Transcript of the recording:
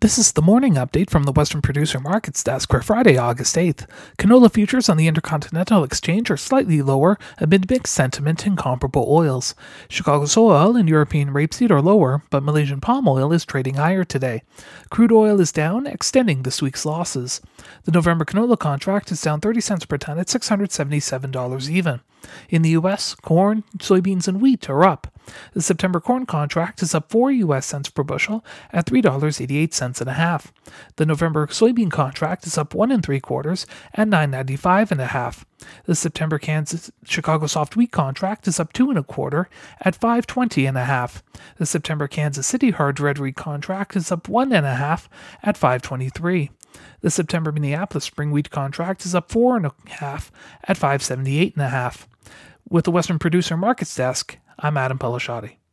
This is the morning update from the Western Producer Markets Desk for Friday, August 8th. Canola futures on the Intercontinental Exchange are slightly lower amid mixed sentiment in comparable oils. Chicago soy oil and European rapeseed are lower, but Malaysian palm oil is trading higher today. Crude oil is down, extending this week's losses. The November canola contract is down 30 cents per ton at $677 even. In the U.S., corn, soybeans, and wheat are up. The September corn contract is up 4 U.S. cents per bushel at $3.88 and a half. The November soybean contract is up 1 3/4 at $9.95 and a half. The September Kansas Chicago soft wheat contract is up 2 1/4 at $5.20 and a half. The September Kansas City hard red wheat contract is up 1 1/2 at $5.23. The September Minneapolis spring wheat contract is up 4 1/2 at $5.78 and a half. With the Western Producer Markets Desk, I'm Adam Pelashati.